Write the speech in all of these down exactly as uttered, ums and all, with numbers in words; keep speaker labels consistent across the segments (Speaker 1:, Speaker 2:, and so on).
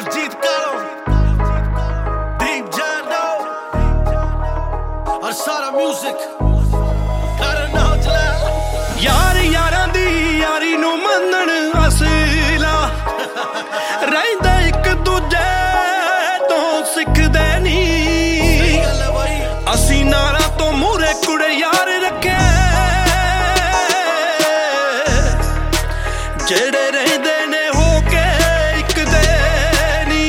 Speaker 1: Diljit Kalo, Deep Jando, और सारा music
Speaker 2: यार यारां दी यारी नूं मनण असला रहिंदा इक दूजे तो सिखदे नी असीं नारां तो मूरे कुड़े यार रखे जेड़े रहिंदे ने हो के इक दे नी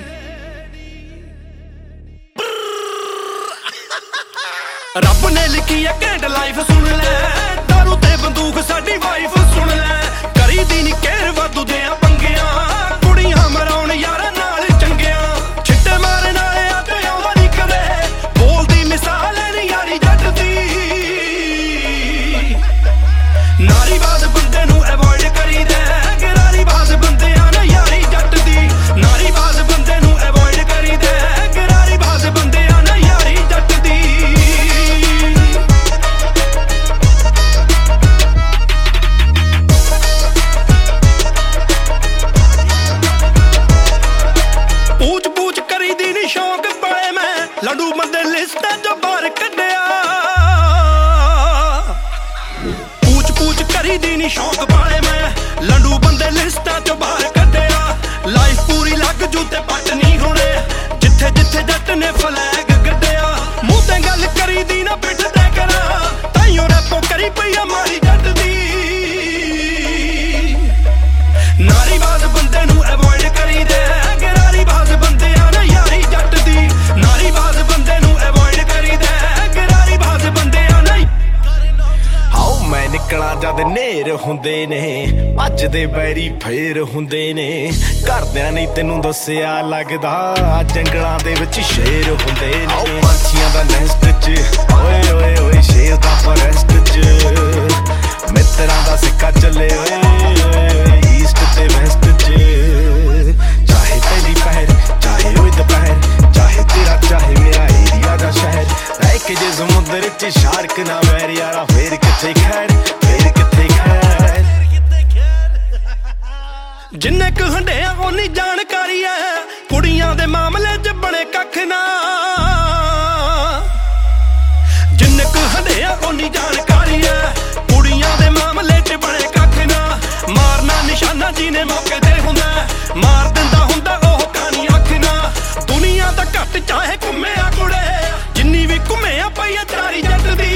Speaker 2: रब ने लिखी है कैंड लाइफ सुन ले दारू ते बंदूक साडी वाइफ सुन ले करी दी नी केयर वादू दे पंगिया कुड़ियां मराउण यारां नाल चंगिया छिट्टे मारन वाले आते आउंदा नी कदे बोलदी मिसाल नी यारी जट दी नारीवाद बंदे नूं अवॉइड करी दे गरारीबाज बंदियां ने यारी जट दी नारीवाद बंदे नूं अवॉइड करी दे गरारीबाज बंदियां ने यारी जट दी पूछ पूछ करी दी नी शौक पाए मैं लड्डू बंदे लिस्टां जो बाहर कड्डिया पूछ पूछ करी दी नी शौक पाए मैं लड्डू बंदे लिस्टां जो बाहर कड्डिया लाइफ पूरी लग जू ते पट नहीं होने जिथे जिथे जट ने फ्लैग गड्डिया मूंह ते गल करी दी ना पिठ ते करा ताइयों रैपो करी पई मारी जट दी नारीवाद बंदे नूं अवॉइड करी दे गरारीबाज बंदियां ने यारी जट दी नारीवाद बंदे नूं अवॉइड करी दे गरारीबाज बंदियां ने हाओ मैं निकला जद नेर हुंदे ने अज दे बैरी फेर हुंदे ने घरदियां ने तैनूं दस्सिया लगदा जंगलां दे विच शेर हुंदे ने आओ पंछियां दा नेस्ट च ओए ओए ओए शेर दा फॉरेस्ट च मित्रां दा सिक्का चले ओए ईस्ट ते वेस्ट च चाहे पहली पहर चाहे ओए दोपहर चाहे तेरा चाहे मेरा एरिया दा शहर रह के जे समुंदर च शार्क ना वैर यारा फेर किथे खैर फेर किथे खैर जिन्ने क हंडिया ओनी जानकारी है कुड़ियां दे मामले च बने कख ना जिन्ने क हंडिया ओनी जानकारी है कुड़ियां दे मामले च बने कख ना मारना निशाना जीने मौके ते हुंदा मार दिंदा हुंदा ओह कहानी अख ना दुनिया दा घट चाहे घुम्मिया कुड़े जिन्नी भी घुम्मिया पई चारी जट दी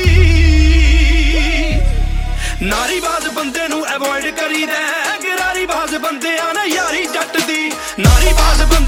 Speaker 2: नारीवाद बंदे नूं अवॉइड करी दे गरारीबाज बंदियां ने यारी जट दी नारीवाद